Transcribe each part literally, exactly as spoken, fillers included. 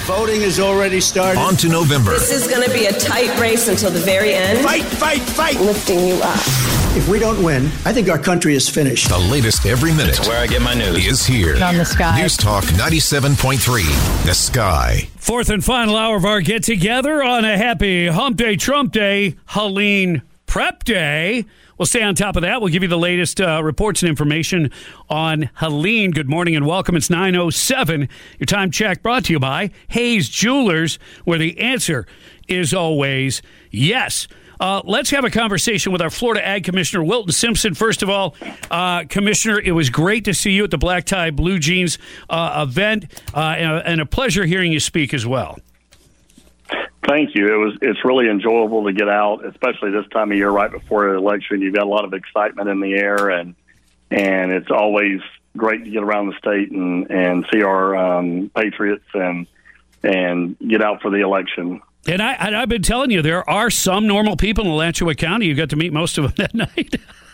Voting has already started. On to November. This is going to be a tight race until the very end. Fight, fight, fight. Lifting you up. If we don't win, I think our country is finished. The latest every minute. That's where I get my news. Is here. On the Sky. News Talk ninety-seven point three. The Sky. Fourth and final hour of our get together on a happy Hump Day, Trump Day, Helene Prep Day. We'll stay on top of that. We'll give you the latest uh, reports and information on Helene. Good morning and welcome. It's nine oh seven. Your time check brought to you by Hayes Jewelers, where the answer is always yes. Uh, let's have a conversation with our Florida Ag Commissioner, Wilton Simpson. First of all, uh, Commissioner, it was great to see you at the Black Tie Blue Jeans uh, event, uh, and, a, and a pleasure hearing you speak as well. Thank you. It was. It's really enjoyable to get out, especially this time of year, right before an election. You've got a lot of excitement in the air, and and it's always great to get around the state and, and see our um, Patriots and and get out for the election. And, I, and I've been telling you, there are some normal people in Alachua County. You got to meet most of them that night.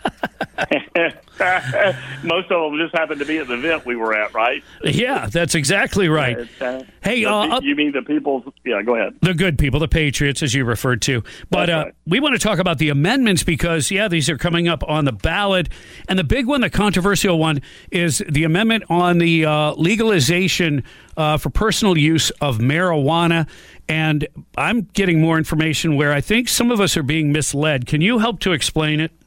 Most of them just happened to be at the event we were at, right? Yeah, that's exactly right. Uh, hey, uh, you mean the people? Yeah, go ahead. The good people, the Patriots, as you referred to. But uh, right. we want to talk about the amendments because, yeah, these are coming up on the ballot. And the big one, the controversial one, is the amendment on the uh, legalization uh, for personal use of marijuana. And I'm getting more information where I think some of us are being misled. Can you help to explain it?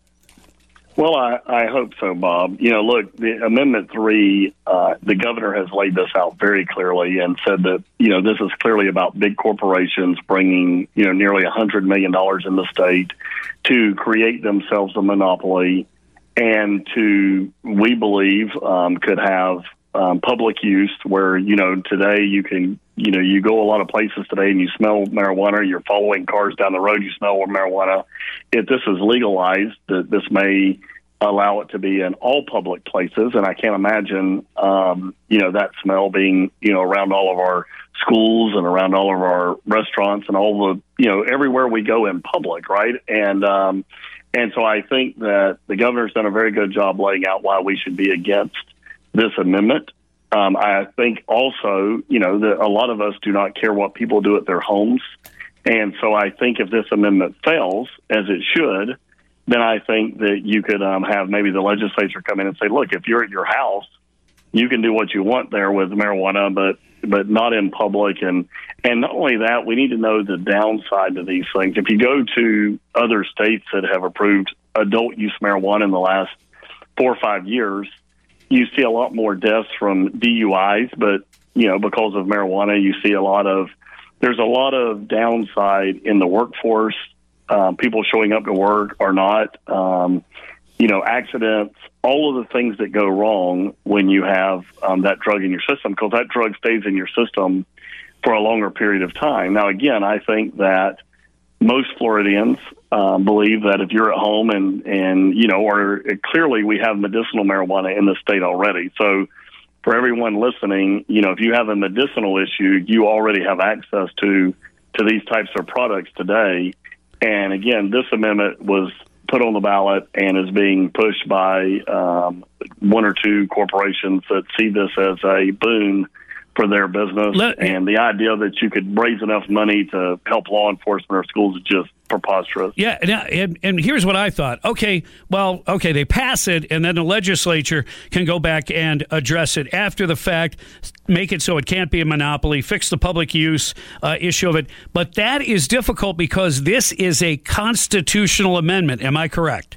Well, I, I hope so, Bob. You know, look, the Amendment three, uh, the governor has laid this out very clearly and said that, you know, this is clearly about big corporations bringing, you know, nearly one hundred million dollars in the state to create themselves a monopoly and to, we believe, um, could have um, public use where, you know, today you can, you know, you go a lot of places today and you smell marijuana, you're following cars down the road, you smell marijuana. If this is legalized, that this may allow it to be in all public places. And I can't imagine, um, you know, that smell being, you know, around all of our schools and around all of our restaurants and all the, you know, everywhere we go in public, right? And, um, and so I think that the governor's done a very good job laying out why we should be against this amendment. Um, I think also, you know, that a lot of us do not care what people do at their homes. And so I think if this amendment fails, as it should, then I think that you could um, have maybe the legislature come in and say, look, if you're at your house, you can do what you want there with marijuana, but but not in public. And, and not only that, we need to know the downside to these things. If you go to other states that have approved adult use marijuana in the last four or five years, you see a lot more deaths from D U Is, but, you know, because of marijuana, you see a lot of, there's a lot of downside in the workforce. Um, people showing up to work or not, um, you know, accidents, all of the things that go wrong when you have um, that drug in your system, because that drug stays in your system for a longer period of time. Now, again, I think that most Floridians um, believe that if you're at home and, and you know, or clearly we have medicinal marijuana in the state already. So for everyone listening, you know, if you have a medicinal issue, you already have access to to these types of products today. And again, this amendment was put on the ballot and is being pushed by um, one or two corporations that see this as a boon for their business. Let, and the idea that you could raise enough money to help law enforcement or schools is just preposterous. Yeah, and, and, and here's what I thought. Okay, well, okay, they pass it, and then the legislature can go back and address it after the fact, make it so it can't be a monopoly, fix the public use uh, issue of it. But that is difficult because this is a constitutional amendment. Am I correct?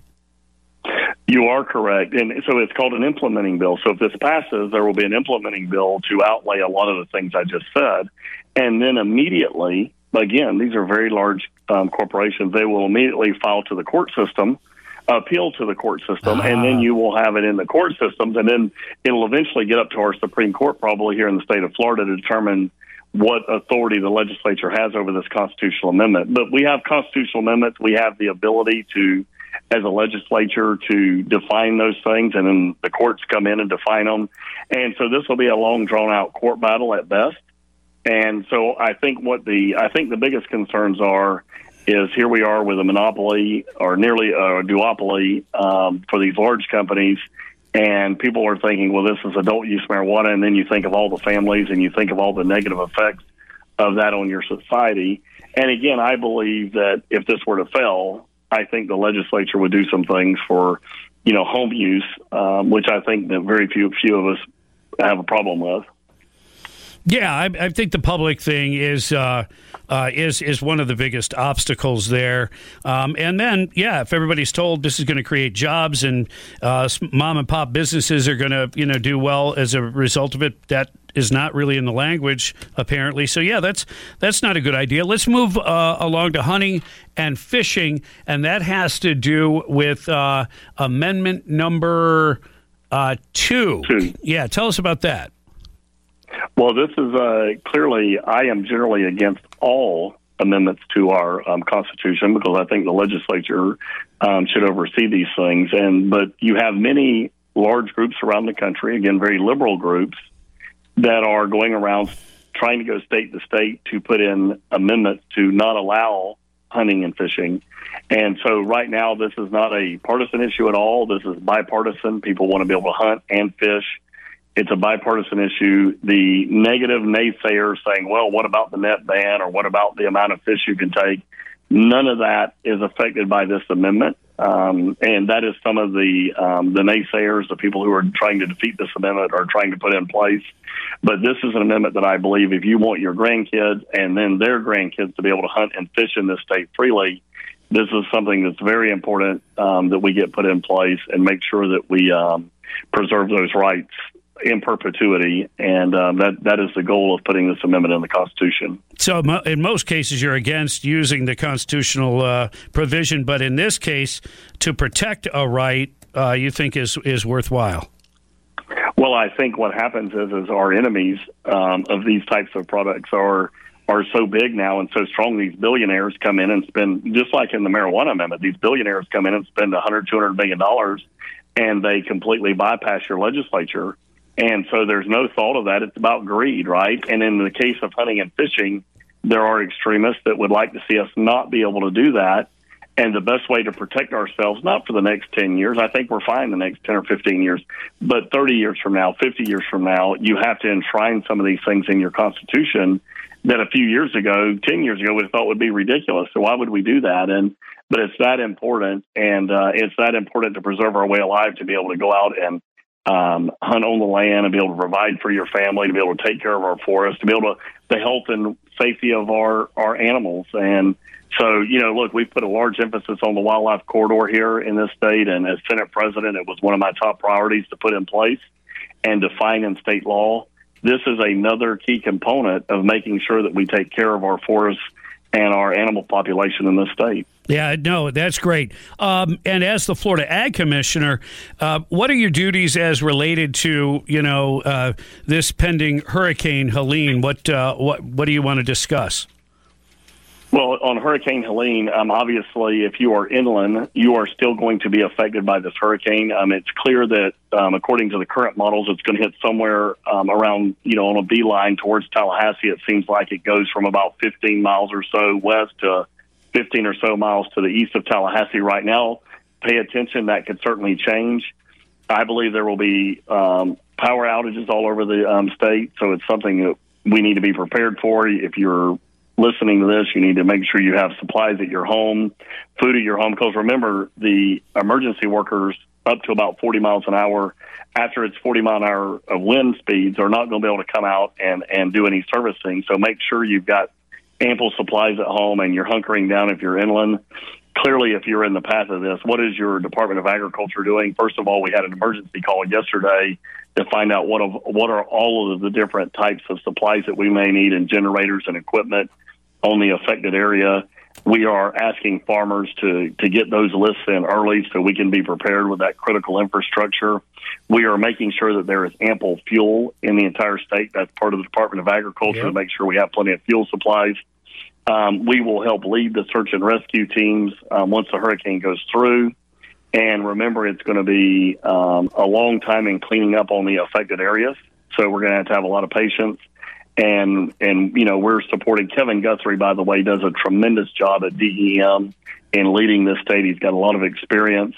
You are correct. And so it's called an implementing bill. So if this passes, there will be an implementing bill to outlay a lot of the things I just said. And then immediately, again, these are very large um, corporations. They will immediately file to the court system, appeal to the court system, uh-huh. and then you will have it in the court systems. And then it'll eventually get up to our Supreme Court, probably here in the state of Florida, to determine what authority the legislature has over this constitutional amendment. But we have constitutional amendments. We have the ability to, as a legislature, to define those things, and then the courts come in and define them. And so this will be a long, drawn-out court battle at best. And so I think what the I think the biggest concerns are is here we are with a monopoly or nearly a duopoly um, for these large companies, And people are thinking, well, this is adult use marijuana, and then you think of all the families and you think of all the negative effects of that on your society. And again, I believe that if this were to fail, I think the legislature would do some things for, you know, home use, um, which I think that very few few of us have a problem with. Yeah, I, I think the public thing is uh, uh, is is one of the biggest obstacles there. Um, and then, yeah, if everybody's told this is going to create jobs and uh, mom and pop businesses are going to, you know, do well as a result of it, that is not really in the language apparently. So yeah, that's that's not a good idea. Let's move uh, along to hunting and fishing, and that has to do with uh, amendment number uh, two. two. Yeah, tell us about that. Well, this is uh, clearly, I am generally against all amendments to our um, Constitution because I think the legislature um, should oversee these things. And but you have many large groups around the country, again, very liberal groups, that are going around trying to go state to state to put in amendments to not allow hunting and fishing. And so right now, this is not a partisan issue at all. This is bipartisan. People want to be able to hunt and fish. It's a bipartisan issue. The negative naysayers saying, well, what about the net ban or what about the amount of fish you can take? None of that is affected by this amendment. Um, and that is some of the um, the naysayers, the people who are trying to defeat this amendment are trying to put in place. But this is an amendment that I believe if you want your grandkids and then their grandkids to be able to hunt and fish in this state freely, this is something that's very important um, that we get put in place and make sure that we um, preserve those rights in perpetuity, and um, that that is the goal of putting this amendment in the Constitution. So in most cases, you're against using the constitutional uh, provision, but in this case, to protect a right, uh, you think is is worthwhile. Well, I think what happens is, is our enemies um, of these types of products are are so big now and so strong. These billionaires come in and spend, just like in the marijuana amendment, these billionaires come in and spend one hundred, two hundred million dollars, and they completely bypass your legislature. And so there's no thought of that. It's about greed, right? And in the case of hunting and fishing, there are extremists that would like to see us not be able to do that. And the best way to protect ourselves, not for the next ten years, I think we're fine the next ten or fifteen years, but thirty years from now, fifty years from now, you have to enshrine some of these things in your Constitution that a few years ago, ten years ago, we thought would be ridiculous. So why would we do that? And but it's that important, and uh, it's that important to preserve our way of life, to be able to go out and Um, hunt on the land and be able to provide for your family, to be able to take care of our forests, to be able to the health and safety of our, our animals. And so, you know, look, we've put a large emphasis on the wildlife corridor here in this state. And as Senate President, it was one of my top priorities to put in place and define in state law. This is another key component of making sure that we take care of our forests and our animal population in this state. Yeah, no, that's great. Um, and as the Florida Ag Commissioner, uh, what are your duties as related to, you know, uh, this pending Hurricane Helene? What uh, what what do you want to discuss? Well, on Hurricane Helene, um, obviously, if you are inland, you are still going to be affected by this hurricane. Um, it's clear that, um, according to the current models, it's going to hit somewhere um, around, you know, on a beeline towards Tallahassee. It seems like it goes from about fifteen miles or so west to fifteen or so miles to the east of Tallahassee right now. Pay attention. That could certainly change. I believe there will be um, power outages all over the um, state, so it's something that we need to be prepared for. If you're listening to this, you need to make sure you have supplies at your home, food at your home, because remember, the emergency workers up to about forty miles an hour, after it's forty mile an hour of wind speeds, are not going to be able to come out and, and do any servicing. So make sure you've got ample supplies at home and you're hunkering down if you're inland. Clearly, if you're in the path of this, what is your Department of Agriculture doing? First of all, we had an emergency call yesterday to find out what of what are all of the different types of supplies that we may need and generators and equipment on the affected area. We are asking farmers to, to get those lists in early so we can be prepared with that critical infrastructure. We are making sure that there is ample fuel in the entire state. That's part of the Department of Agriculture, yep, to make sure we have plenty of fuel supplies. Um, we will help lead the search and rescue teams um, once the hurricane goes through. And remember, it's going to be um, a long time in cleaning up on the affected areas. So we're going to have to have a lot of patience. And, and you know, we're supporting Kevin Guthrie, by the way, does a tremendous job at D E M in leading this state. He's got a lot of experience.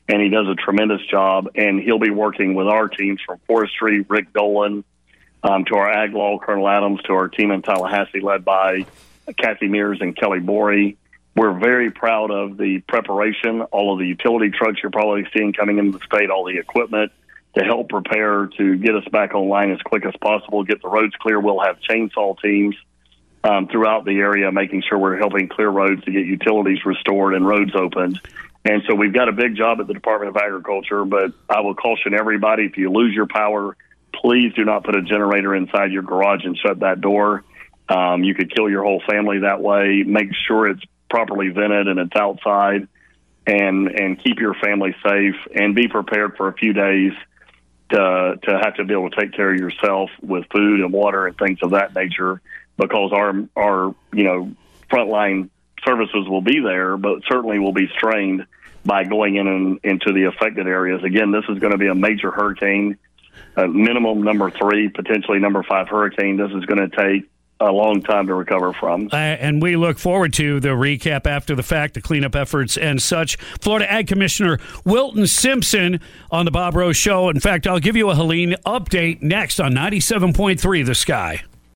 and he does a tremendous job. And he'll be working with our teams from forestry, Rick Dolan, um, to our ag law, Colonel Adams, to our team in Tallahassee led by Kathy Mears and Kelly Borey. We're very proud of the preparation, all of the utility trucks you're probably seeing coming into the state, all the equipment to help prepare to get us back online as quick as possible, get the roads clear. We'll have chainsaw teams um, throughout the area, making sure we're helping clear roads to get utilities restored and roads opened. And so we've got a big job at the Department of Agriculture, but I will caution everybody, if you lose your power, please do not put a generator inside your garage and shut that door. Um, you could kill your whole family that way. Make sure it's properly vented and it's outside, and and keep your family safe, and be prepared for a few days to to have to be able to take care of yourself with food and water and things of that nature, because our our you know frontline services will be there, but certainly will be strained by going in and into the affected areas. Again, this is going to be a major hurricane, a minimum number three, potentially number five hurricane. This is going to take a long time to recover from. Uh, and we look forward to the recap after the fact, the cleanup efforts and such. Florida Ag Commissioner Wilton Simpson on the Bob Rose Show. In fact, I'll give you a Helene update next on ninety-seven point three The Sky.